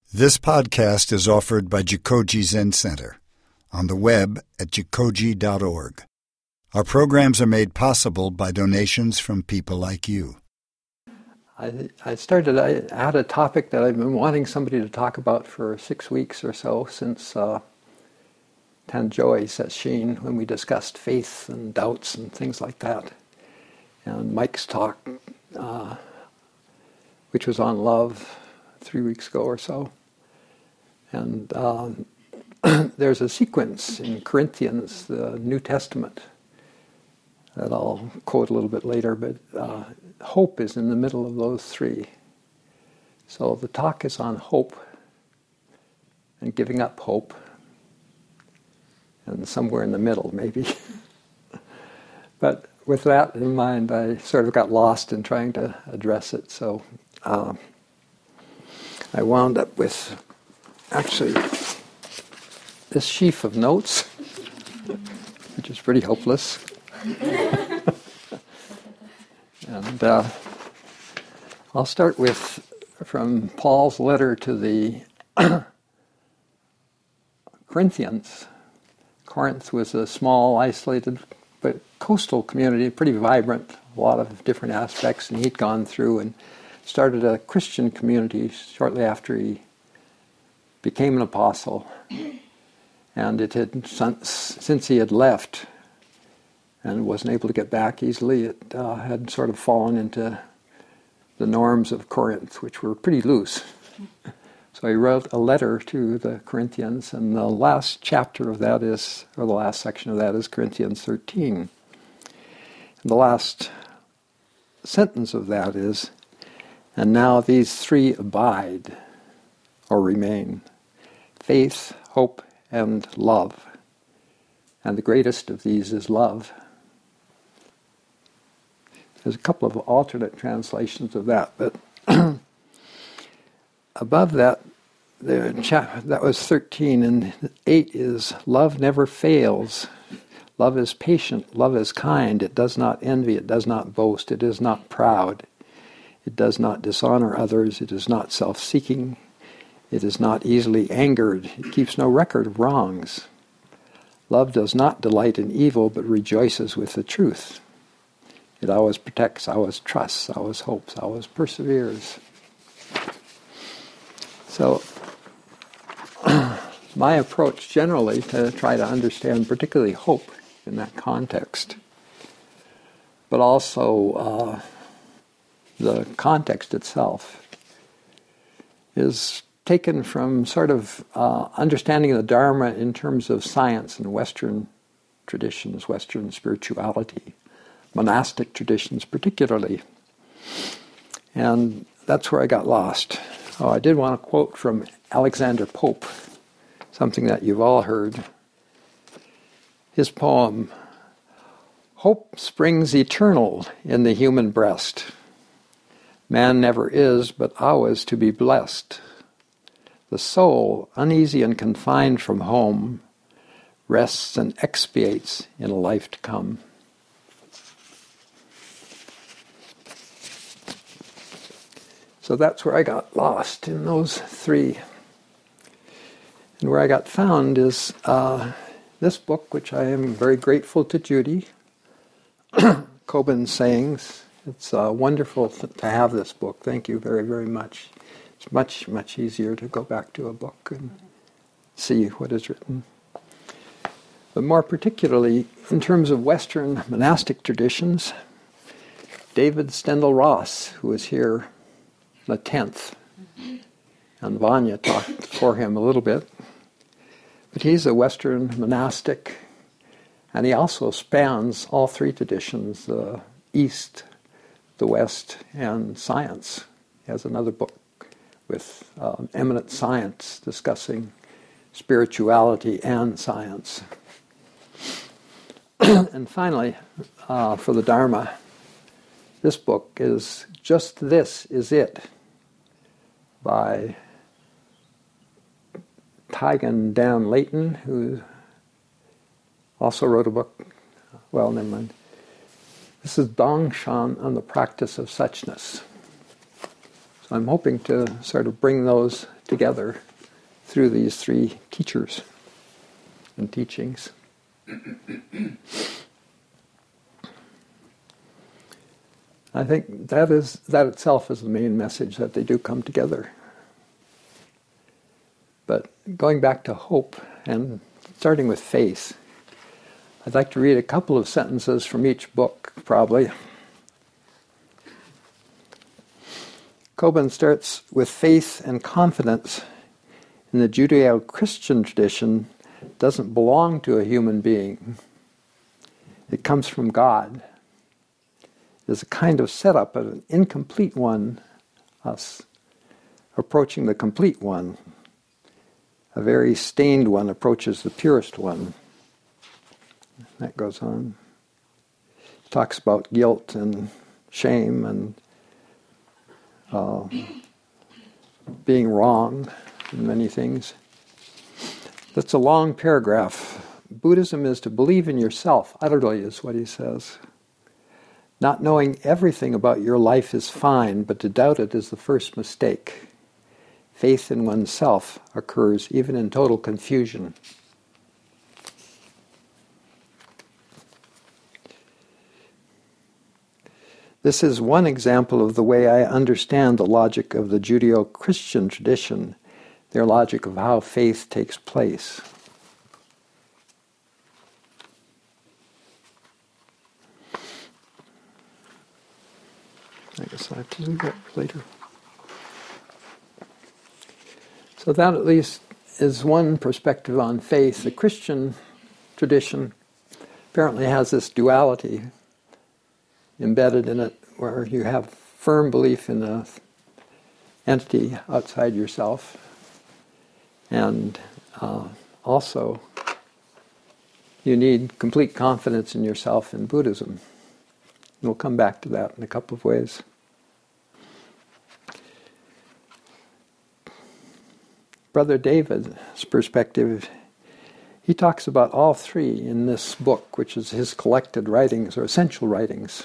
This podcast is offered by Jikoji Zen Center on the web at jikoji.org. Our programs are made possible by donations from people like you. I had a topic that I've been wanting somebody to talk about for 6 weeks or so since Tanjoi Sesshin, when we discussed faith and doubts and things like that. And Mike's talk, which was on love 3 weeks ago or so. And there's a sequence in Corinthians, the New Testament, that I'll quote a little bit later, but hope is in the middle of those three. So the talk is on hope and giving up hope, and somewhere in the middle maybe. But with that in mind, I sort of got lost in trying to address it, so I wound up with actually this sheaf of notes, which is pretty hopeless. And I'll start from Paul's letter to the Corinthians. Corinth was a small, isolated, but coastal community, pretty vibrant, a lot of different aspects, and he'd gone through and started a Christian community shortly after he became an apostle. And it had, since he had left and wasn't able to get back easily, it had sort of fallen into the norms of Corinth, which were pretty loose. So he wrote a letter to the Corinthians, and the last chapter of that is, or the last section of that is Corinthians 13. And the last sentence of that is, "And now these three abide, or remain, faith, hope, and love. And the greatest of these is love." There's a couple of alternate translations of that, but above that, that was 13, and 8 is, "Love never fails. Love is patient. Love is kind. It does not envy. It does not boast. It is not proud. It does not dishonor others. It is not self-seeking. It is not easily angered. It keeps no record of wrongs. Love does not delight in evil, but rejoices with the truth. It always protects, always trusts, always hopes, always perseveres." So, my approach generally to try to understand particularly hope in that context, but also the context itself, is taken from sort of understanding the Dharma in terms of science and Western traditions, Western spirituality, monastic traditions particularly. And that's where I got lost. Oh, I did want to quote from Alexander Pope, something that you've all heard. His poem, "Hope springs eternal in the human breast. Man never is, but always to be blessed. The soul, uneasy and confined from home, rests and expiates in a life to come." So that's where I got lost, in those three. And where I got found is this book, which I am very grateful to Judy, Kobun's Sayings. It's wonderful to have this book. Thank you very, very much. It's much, much easier to go back to a book and see what is written. But more particularly, in terms of Western monastic traditions, David Stendhal-Ross, who was here the 10th, and Vanya talked for him a little bit, but he's a Western monastic, and he also spans all three traditions, the East, the West, and science. He has another book with eminent science discussing spirituality and science. And finally, for the Dharma, this book is Just This Is It by Taigen Dan Leighton, who also wrote a book, well, never mind. This is Dongshan on the Practice of Suchness. So I'm hoping to sort of bring those together through these three teachers and teachings. I think that itself is the main message, that they do come together. But going back to hope and starting with faith, I'd like to read a couple of sentences from each book, probably. Kobun starts with faith and confidence in the Judeo-Christian tradition doesn't belong to a human being. It comes from God. There's a kind of setup of an incomplete one, us, approaching the complete one. A very stained one approaches the purest one. That goes on. It talks about guilt and shame and being wrong in many things. That's a long paragraph. Buddhism is to believe in yourself, utterly, is what he says. Not knowing everything about your life is fine, but to doubt it is the first mistake. Faith in oneself occurs even in total confusion. This is one example of the way I understand the logic of the Judeo-Christian tradition, their logic of how faith takes place. I guess I'll have to do that later. So that at least is one perspective on faith. The Christian tradition apparently has this duality embedded in it, where you have firm belief in the entity outside yourself, and also you need complete confidence in yourself in Buddhism. We'll come back to that in a couple of ways. Brother David's perspective, he talks about all three in this book, which is his collected writings, or essential writings.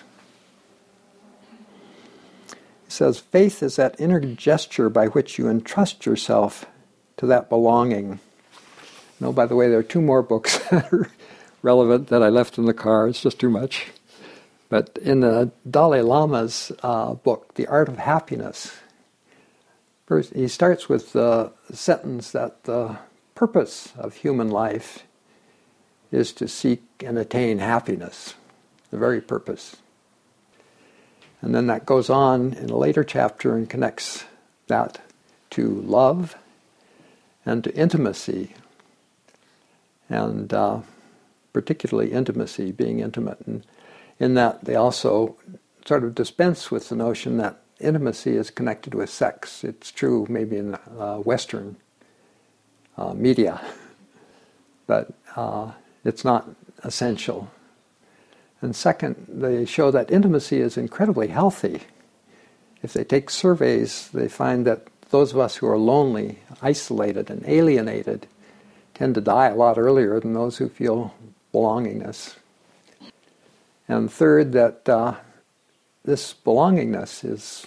He says, faith is that inner gesture by which you entrust yourself to that belonging. No, by the way, there are two more books that are relevant that I left in the car. It's just too much. But in the Dalai Lama's book, The Art of Happiness, first he starts with the sentence that the purpose of human life is to seek and attain happiness, the very purpose. And then that goes on in a later chapter and connects that to love and to intimacy, and particularly intimacy, being intimate. And in that they also sort of dispense with the notion that intimacy is connected with sex. It's true maybe in Western media, but it's not essential. And second, they show that intimacy is incredibly healthy. If they take surveys, they find that those of us who are lonely, isolated, and alienated tend to die a lot earlier than those who feel belongingness. And third, that this belongingness is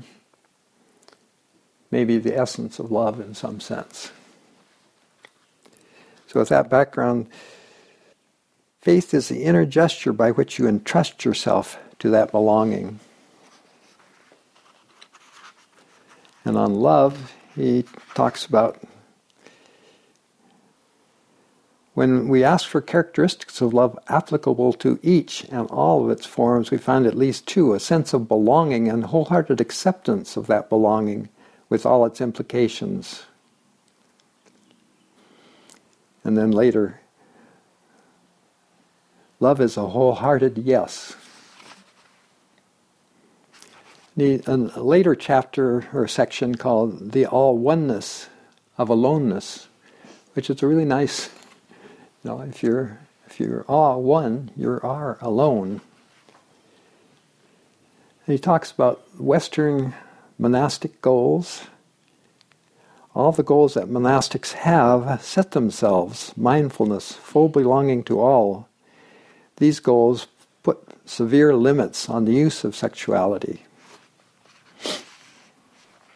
maybe the essence of love in some sense. So with that background, faith is the inner gesture by which you entrust yourself to that belonging. And on love, he talks about when we ask for characteristics of love applicable to each and all of its forms, we find at least two: a sense of belonging and wholehearted acceptance of that belonging with all its implications. And then later, love is a wholehearted yes. A later chapter or section called The All-Oneness of Aloneness, which is a really nice, if you're all one, you are alone. And he talks about Western monastic goals. All the goals that monastics have set themselves: mindfulness, full belonging to all. These goals put severe limits on the use of sexuality.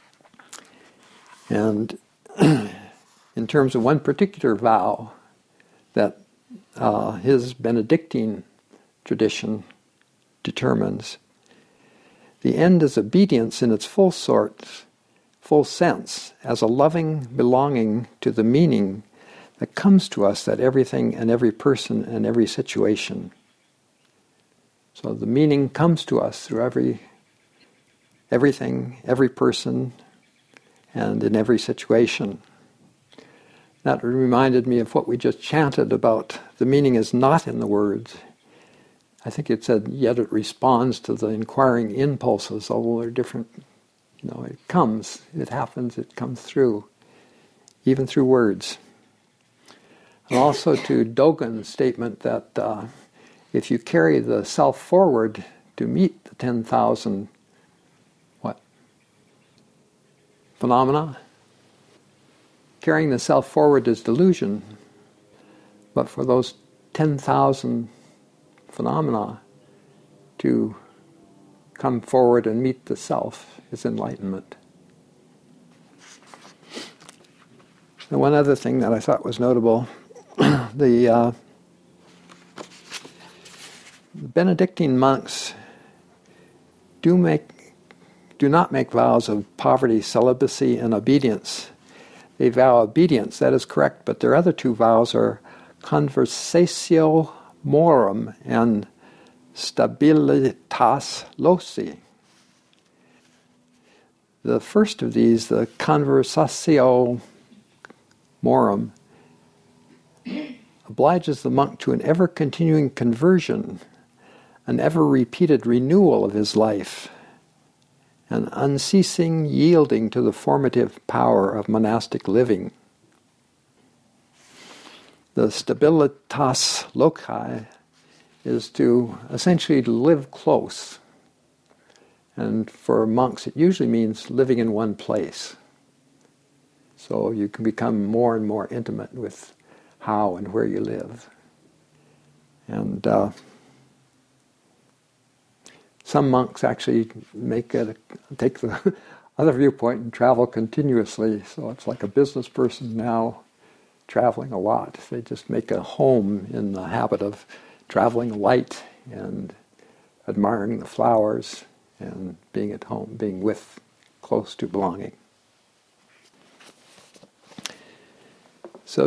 And in terms of one particular vow that his Benedictine tradition determines, the end is obedience in its full sense, as a loving belonging to the meaning that comes to us at everything and every person and every situation. So the meaning comes to us through everything, every person, and in every situation. That reminded me of what we just chanted about the meaning is not in the words. I think it said, yet it responds to the inquiring impulses, although they're different. It comes, it happens, it comes through, even through words. And also to Dogen's statement that if you carry the self forward to meet the 10,000 phenomena, carrying the self forward is delusion, but for those 10,000 phenomena to come forward and meet the self is enlightenment. And one other thing that I thought was notable, the Benedictine monks do not make vows of poverty, celibacy, and obedience. They vow obedience, that is correct, but their other two vows are conversatio morum and stabilitas loci. The first of these, the conversatio morum, obliges the monk to an ever-continuing conversion, an ever-repeated renewal of his life, an unceasing yielding to the formative power of monastic living. The stabilitas loci is to essentially live close. And for monks, it usually means living in one place. So you can become more and more intimate with how and where you live. And some monks actually take the other viewpoint and travel continuously. So it's like a business person now traveling a lot. They just make a home in the habit of traveling light and admiring the flowers and being at home, being close to belonging. So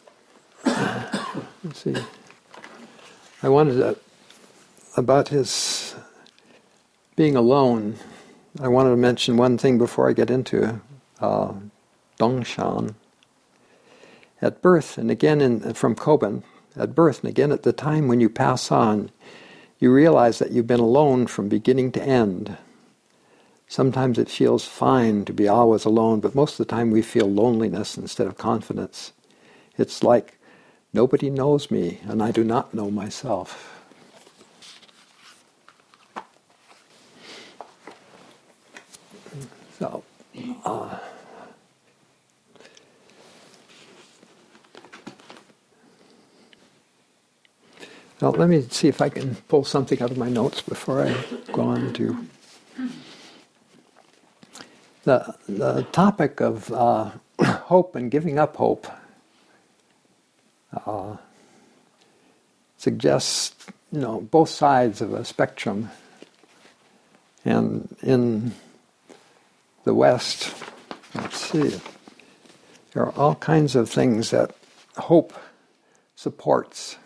let's see. I wanted to, about his being alone, I wanted to mention one thing before I get into Dongshan. At birth, and again from Kobun, at birth and again at the time when you pass on, you realize that you've been alone from beginning to end. Sometimes it feels fine to be always alone, but most of the time we feel loneliness instead of confidence. It's like, nobody knows me, and I do not know myself. So, now let me see if I can pull something out of my notes before I go on to the topic of hope and giving up hope. Suggests, both sides of a spectrum. And in the West, let's see, there are all kinds of things that hope supports.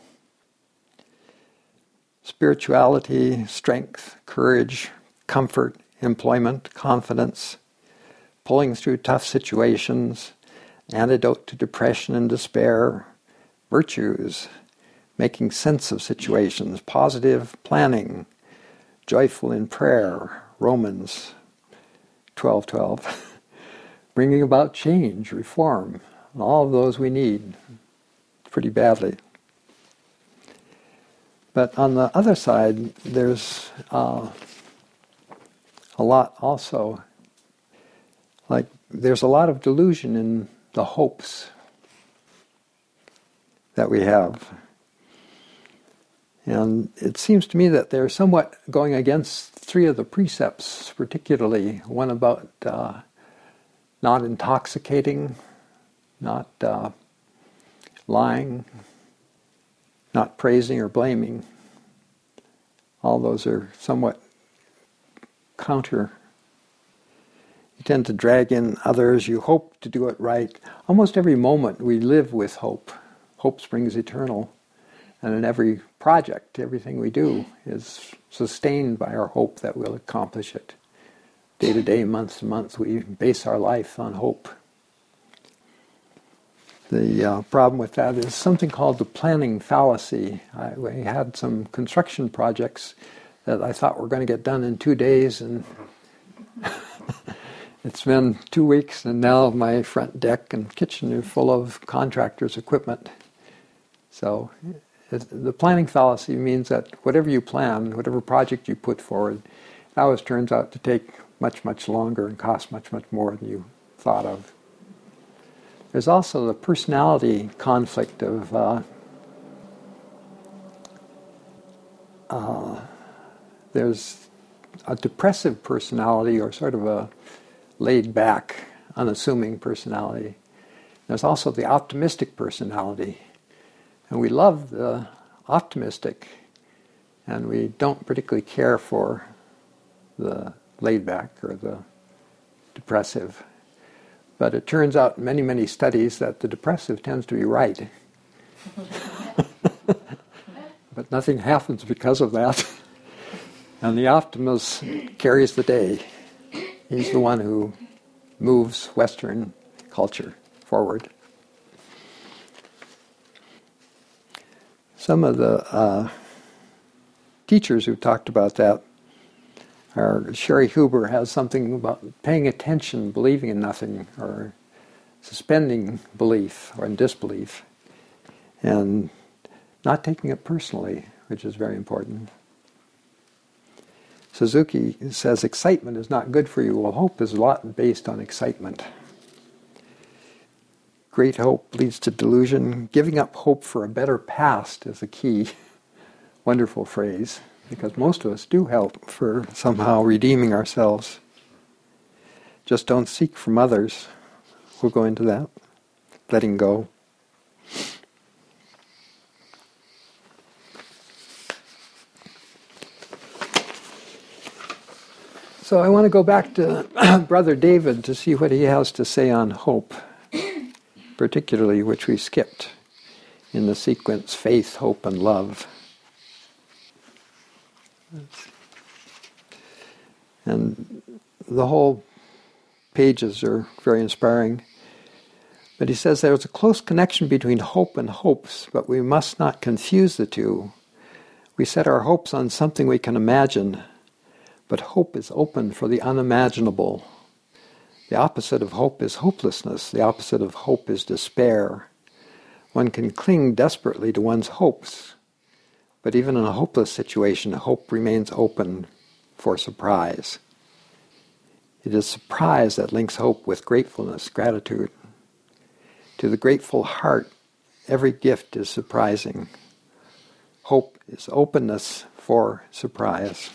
Spirituality, strength, courage, comfort, employment, confidence, pulling through tough situations, antidote to depression and despair, virtues, making sense of situations, positive planning, joyful in prayer, Romans 12:12, bringing about change, reform, and all of those we need pretty badly. But on the other side, there's a lot also, like there's a lot of delusion in the hopes that we have. And it seems to me that they're somewhat going against three of the precepts, particularly one about not intoxicating, not lying, not praising or blaming. All those are somewhat counter. You tend to drag in others. You hope to do it right. Almost every moment we live with hope. Hope springs eternal. And in every project, everything we do is sustained by our hope that we'll accomplish it. Day to day, month to month, we base our life on hope. The problem with that is something called the planning fallacy. We had some construction projects that I thought were going to get done in 2 days, and it's been 2 weeks, and now my front deck and kitchen are full of contractors' equipment. So the planning fallacy means that whatever you plan, whatever project you put forward, it always turns out to take much, much longer and cost much, much more than you thought of. There's also the personality conflict of there's a depressive personality, or sort of a laid-back, unassuming personality. There's also the optimistic personality. And we love the optimistic, and we don't particularly care for the laid-back or the depressive. But it turns out in many, many studies that the depressive tends to be right. But nothing happens because of that. And the optimist carries the day. He's the one who moves Western culture forward. Some of the teachers who talked about that Sherry Huber has something about paying attention, believing in nothing, or suspending belief or disbelief, and not taking it personally, which is very important. Suzuki says excitement is not good for you. Well, hope is a lot based on excitement. Great hope leads to delusion. Giving up hope for a better past is a key, wonderful phrase, because most of us do help for somehow redeeming ourselves. Just don't seek from others. We'll go into that. Letting go. So I want to go back to Brother David to see what he has to say on hope, particularly which we skipped in the sequence faith, hope, and love. And the whole pages are very inspiring. But he says there's a close connection between hope and hopes, but we must not confuse the two. We set our hopes on something we can imagine, but hope is open for the unimaginable. The opposite of hope is hopelessness. The opposite of hope is despair. One can cling desperately to one's hopes, but even in a hopeless situation, hope remains open for surprise. It is surprise that links hope with gratefulness, gratitude. To the grateful heart, every gift is surprising. Hope is openness for surprise.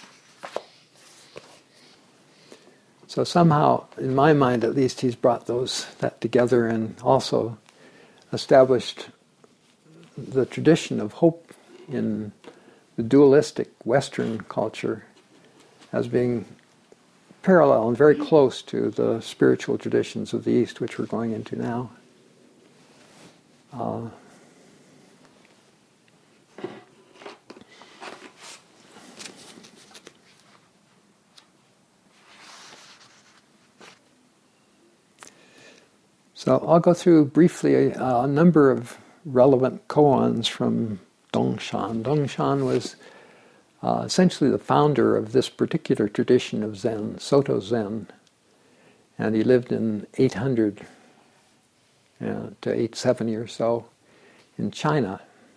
So somehow, in my mind at least, he's brought that together and also established the tradition of hope in the dualistic Western culture as being parallel and very close to the spiritual traditions of the East, which we're going into now. So I'll go through briefly a number of relevant koans from Dongshan. Dongshan was essentially the founder of this particular tradition of Zen, Soto Zen, and he lived in 800 to 870 or so in China.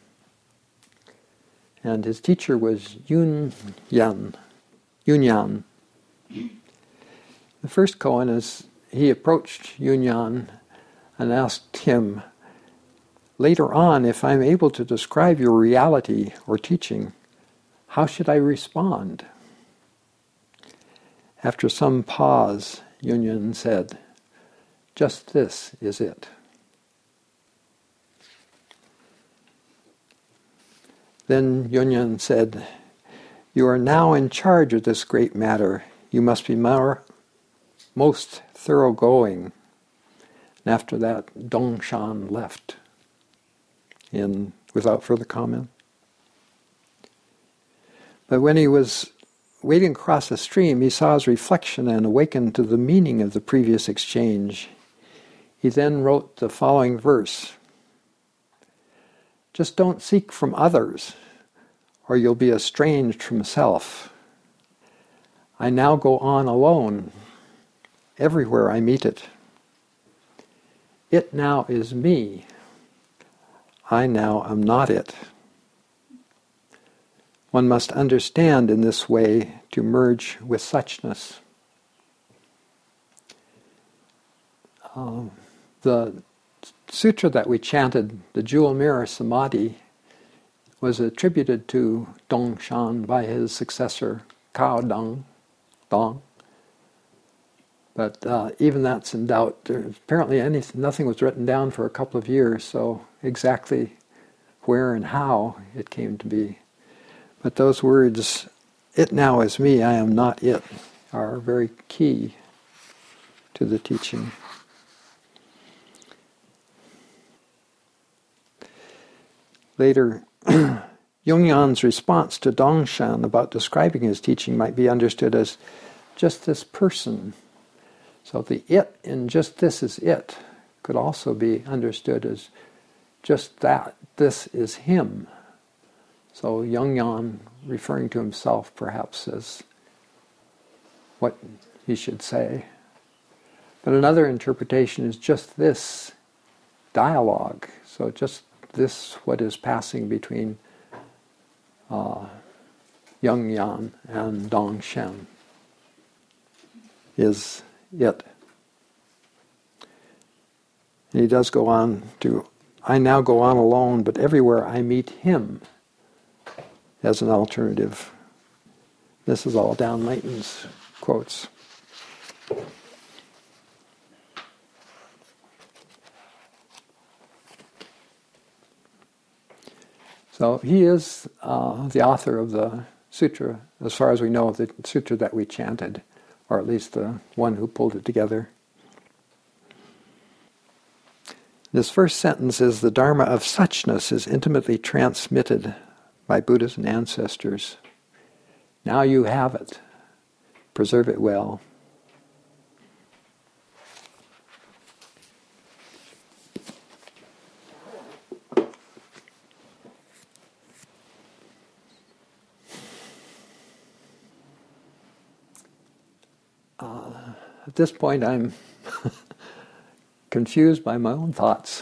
And his teacher was Yunyan. The first koan is he approached Yunyan and asked him, later on, if I'm able to describe your reality or teaching, how should I respond? After some pause, Yunyan said, Just this is it. Then Yunyan said, "You are now in charge of this great matter. You must be most thoroughgoing." And after that, Dongshan left without further comment. But when he was wading across the stream, he saw his reflection and awakened to the meaning of the previous exchange. He then wrote the following verse: "Just don't seek from others, or you'll be estranged from self. I now go on alone, everywhere I meet it. It now is me. I now am not it. One must understand in this way to merge with suchness." The sutra that we chanted, the Jewel Mirror Samadhi, was attributed to Dongshan by his successor, Cao Dong. But even that's in doubt. Apparently nothing was written down for a couple of years, so exactly where and how it came to be. But those words, "It now is me, I am not it," are very key to the teaching. Later, Yongyan's response to Dongshan about describing his teaching might be understood as just this person. So the it in just this is it could also be understood as just that, this is him. So Yongyan referring to himself perhaps as what he should say. But another interpretation is just this dialogue. So just this, what is passing between Yongyan and Dongshan is it. And he does go on to, "I now go on alone, but everywhere I meet him," as an alternative. This is all down Layton's quotes. So he is the author of the sutra, as far as we know, the sutra that we chanted, or at least the one who pulled it together. This first sentence is, "The Dharma of suchness is intimately transmitted by Buddhas and ancestors. Now you have it. Preserve it well." At this point, I'm confused by my own thoughts.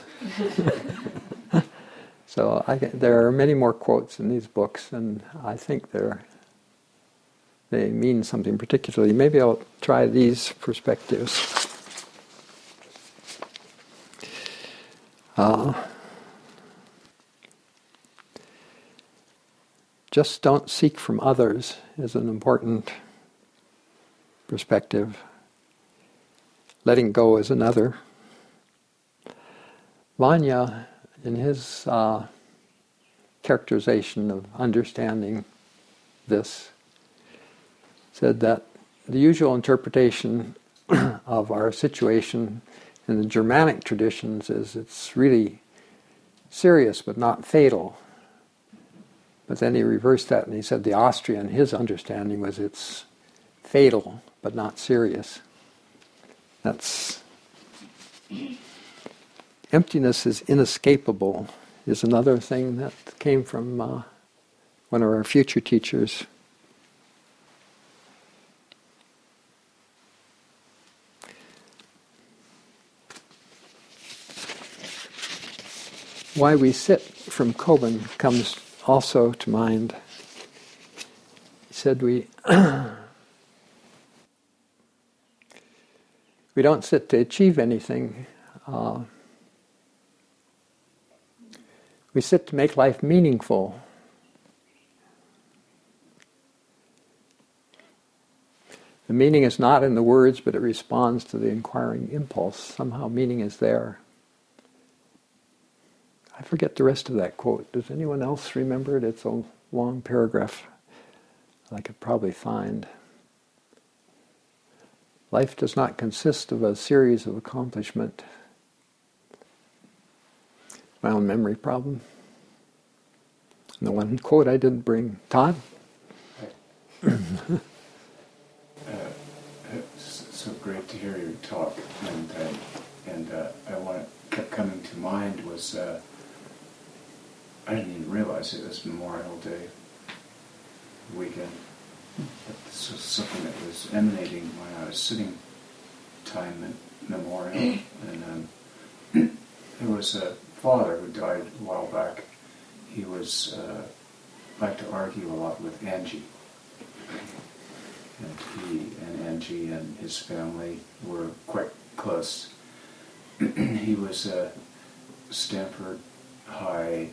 So there are many more quotes in these books, and I think they mean something particularly. Maybe I'll try these perspectives. Just don't seek from others is an important perspective. Letting go is another. Vanya, in his characterization of understanding this, said that the usual interpretation of our situation in the Germanic traditions is it's really serious but not fatal. But then he reversed that and he said the Austrian, his understanding was it's fatal but not serious. That's emptiness is inescapable is another thing that came from one of our future teachers. Why we sit from Kobun comes also to mind. He said we don't sit to achieve anything. We sit to make life meaningful. The meaning is not in the words, but it responds to the inquiring impulse. Somehow meaning is there. I forget the rest of that quote. Does anyone else remember it? It's a long paragraph I could probably find. Life does not consist of a series of accomplishment. My own memory problem. And the one quote I didn't bring. Todd? So great to hear your talk, and what kept coming to mind was I didn't even realize it was Memorial Day weekend. But this was something that was emanating when I was sitting time at Memorial, and there was a father who died a while back. He was liked to argue a lot with Angie. And he and Angie and his family were quite close. He was a Stanford High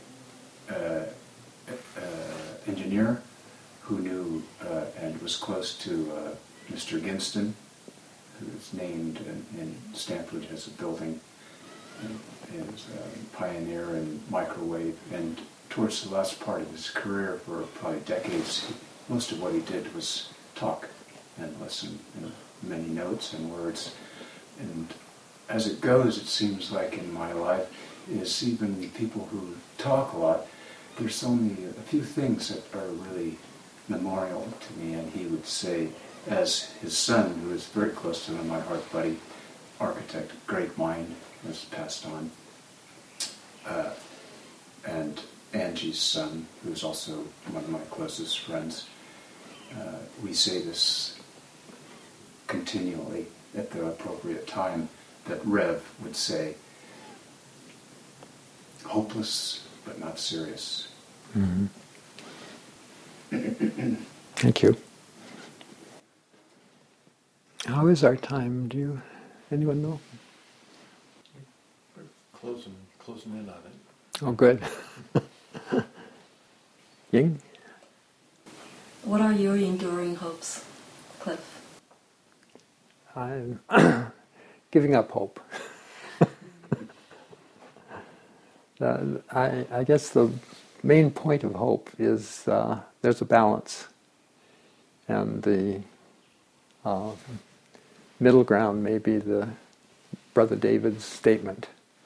engineer who knew and was close to Mr. Ginston, who was named in Stanford as a building. He was a pioneer in microwave, and towards the last part of his career, for probably decades, most of what he did was talk and listen, and many notes and words. And as it goes, it seems like in my life, is even people who talk a lot, there's only a few things that are really memorial to me. And he would say, as his son, who is very close to him, my heart buddy, architect, great mind, was passed on, and Angie's son, who is also one of my closest friends, we say this continually at the appropriate time, that Rev would say, hopeless but not serious. Mm-hmm. Thank you. How is our time? Anyone know? We're closing in on it. Oh, good. Ying? What are your enduring hopes, Cliff? I'm giving up hope. I guess the main point of hope is there's a balance, and the middle ground may be the Brother David's statement.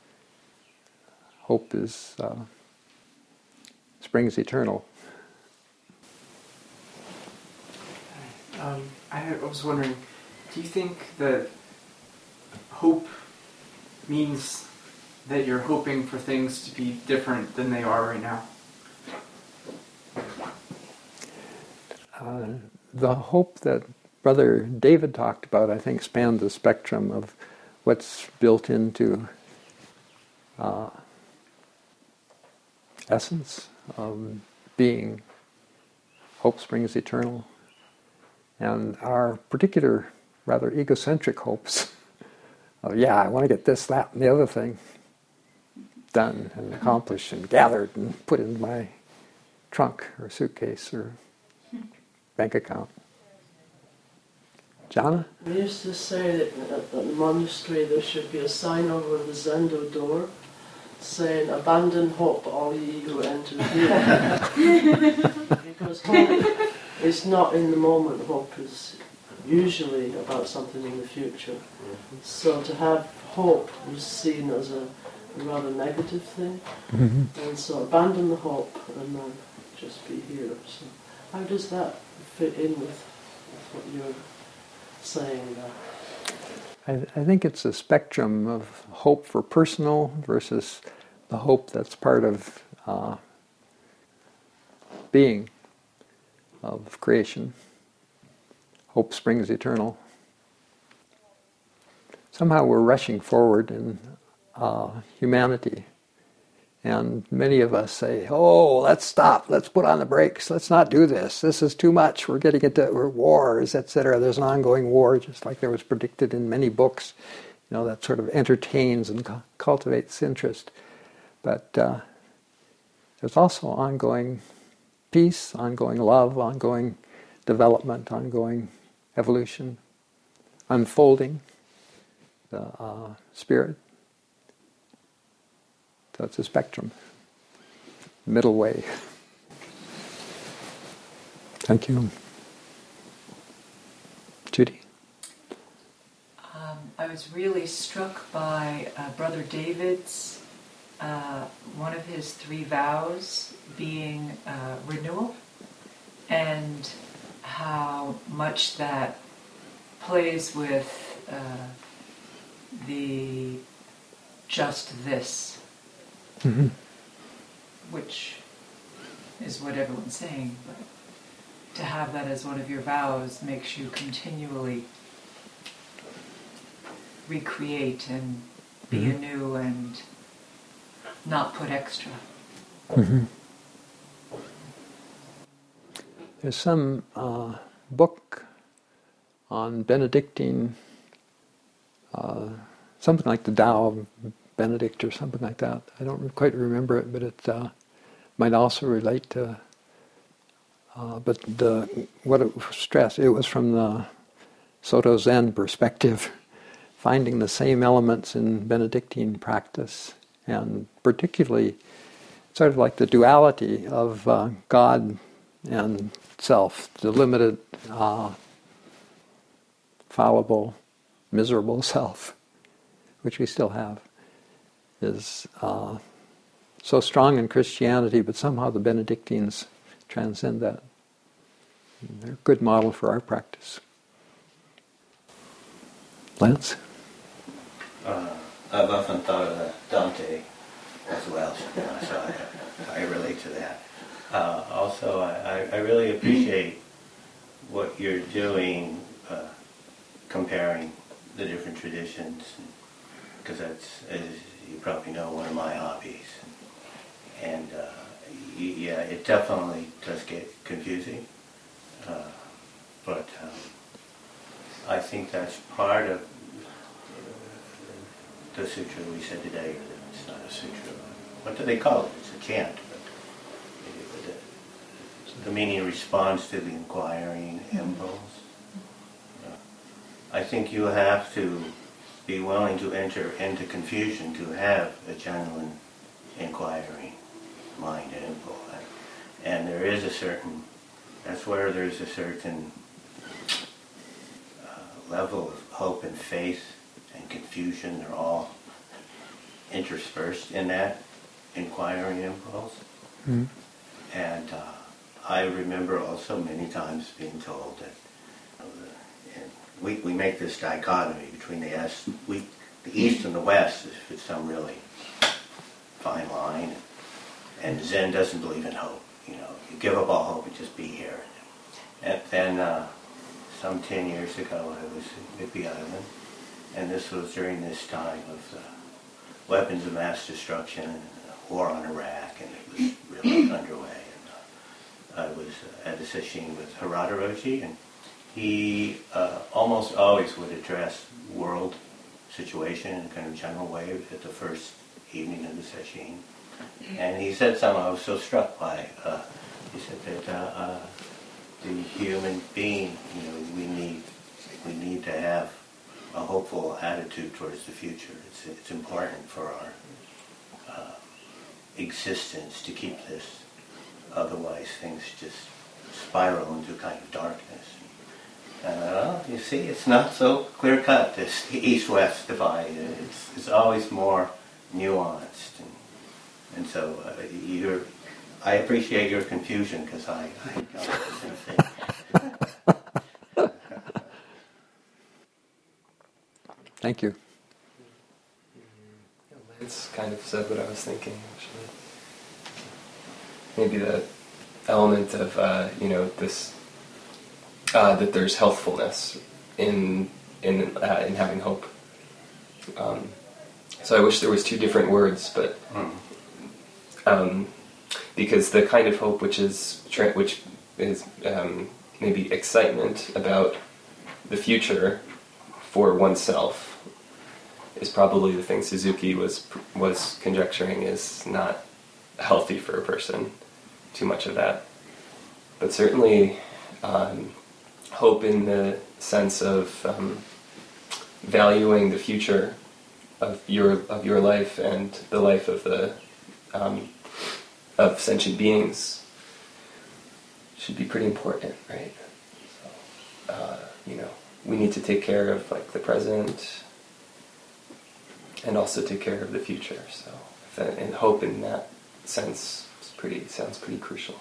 Hope is springs eternal. I was wondering, do you think that hope means that you're hoping for things to be different than they are right now? The hope that Brother David talked about, I think, spanned the spectrum of what's built into essence of being. Hope springs eternal. And our particular, rather egocentric hopes of, I want to get this, that, and the other thing done and accomplished and gathered and put in my trunk or suitcase or bank account. Jana? We used to say that at the monastery there should be a sign over the Zendo door saying, "Abandon hope, all ye who enter here." Because hope is not in the moment. Hope is usually about something in the future. So to have hope was seen as a rather negative thing. Mm-hmm. And so abandon the hope and then just be here. So how does that fit in with what you're saying there? I think it's a spectrum of hope for personal versus the hope that's part of being, of creation. Hope springs eternal. Somehow we're rushing forward in humanity. And many of us say, let's stop, let's put on the brakes, let's not do this. This is too much, we're getting into wars, etc. There's an ongoing war, just like there was predicted in many books, that sort of entertains and cultivates interest. But there's also ongoing peace, ongoing love, ongoing development, ongoing evolution, unfolding, the spirit. So it's a spectrum, middle way. Thank you. Judy? I was really struck by Brother David's, one of his 3 vows being renewal, and how much that plays with the just this, which is what everyone's saying, but to have that as one of your vows makes you continually recreate and be anew and not put extra. There's some book on Benedictine, something like the Tao of Benedict or something like that. I don't quite remember it, but it might also relate to. But what it stressed, it was from the Soto Zen perspective, finding the same elements in Benedictine practice, and particularly sort of like the duality of God and self, the limited, fallible, miserable self, which we still have, is so strong in Christianity, but somehow the Benedictines transcend that. And they're a good model for our practice. Lance? I've often thought of Dante as well, so I relate to that. Also, I really appreciate what you're doing, comparing the different traditions, because that's, as you probably know, one of my hobbies. And yeah, it definitely does get confusing, but I think that's part of the sutra we said today. It's not a sutra. What do they call it? It's a chant. But the meaning responds to the inquiring impulse. I think you have to be willing to enter into confusion to have a genuine inquiring mind and impulse. And there is a certain, that's where there's a certain level of hope and faith and confusion. They're all interspersed in that inquiring impulse. And I remember also many times being told that we make this dichotomy between the East and the West is some really fine line. And Zen doesn't believe in hope. You give up all hope and just be here. And then some 10 years ago, I was in Whidbey Island, and this was during this time of weapons of mass destruction and war on Iraq, and it was really underway. And I was at a sesshin with Harada Roshi, and he almost always would address world situation in a kind of general way at the first evening of the sesshin. And he said something I was so struck by. He said that the human being, we need to have a hopeful attitude towards the future. It's important for our existence to keep this. Otherwise, things just spiral into a kind of darkness. And you see, it's not so clear-cut, this East-West divide. It's always more nuanced. And so I appreciate your confusion, because I got the same thing. Thank you. Lance kind of said what I was thinking, actually. Maybe the element of, this, that there's healthfulness in having hope. So I wish there was 2 different words, but because the kind of hope which is maybe excitement about the future for oneself is probably the thing Suzuki was conjecturing is not healthy for a person. Too much of that, but certainly hope in the sense of valuing the future of your life and the life of the of sentient beings should be pretty important, right? So, we need to take care of like the present and also take care of the future. So, and hope in that sense sounds pretty crucial.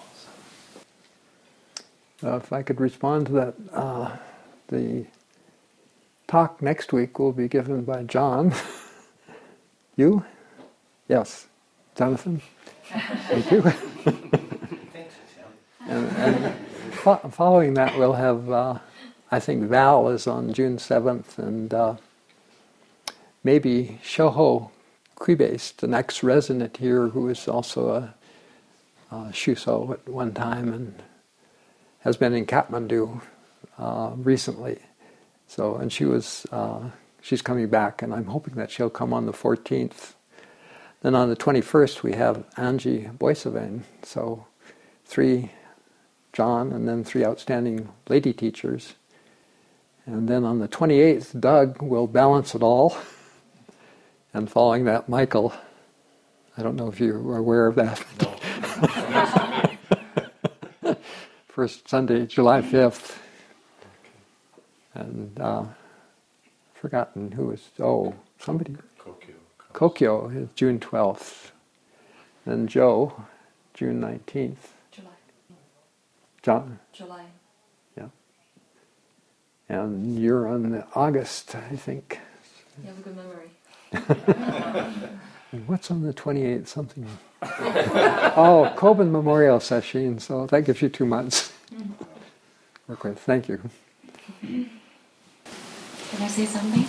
So. If I could respond to that, the talk next week will be given by John. You? Yes. Jonathan? Thank you. and following that, we'll have, I think Val is on June 7th, and maybe Shoho Kuibase, the next resident here, who is also a Shuso at one time and has been in Kathmandu recently. So, and she's coming back, and I'm hoping that she'll come on the 14th. Then on the 21st, we have Angie Boissevain. So 3 John, and then 3 outstanding lady teachers. And then on the 28th, Doug will balance it all. And following that, Michael. I don't know if you are aware of that. No. First Sunday, July 5th. And forgotten who was, somebody. Kokyo is June 12th. Then Joe, June 19th. July. John? July. Yeah. And you're on August, I think. You have a good memory. And what's on the 28th? Something. Koban Memorial Session, so that gives you 2 months. Work with. Thank you. Can I say something?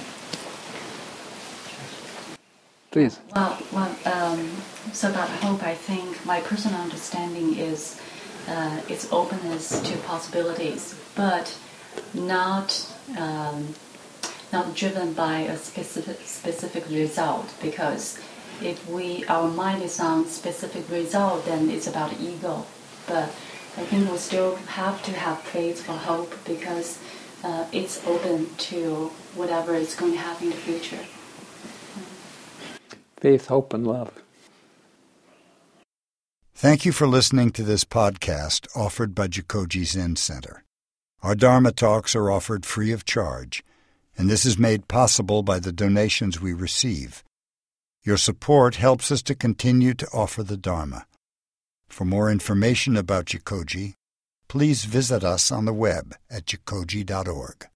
Please. So about hope, I think my personal understanding is its openness to possibilities, but not driven by a specific result. Because if our mind is on specific result, then it's about ego. But I think we still have to have faith for hope, because it's open to whatever is going to happen in the future. Faith, hope, and love. Thank you for listening to this podcast offered by Jikoji Zen Center. Our Dharma talks are offered free of charge, and this is made possible by the donations we receive. Your support helps us to continue to offer the Dharma. For more information about Jikoji, please visit us on the web at jikoji.org.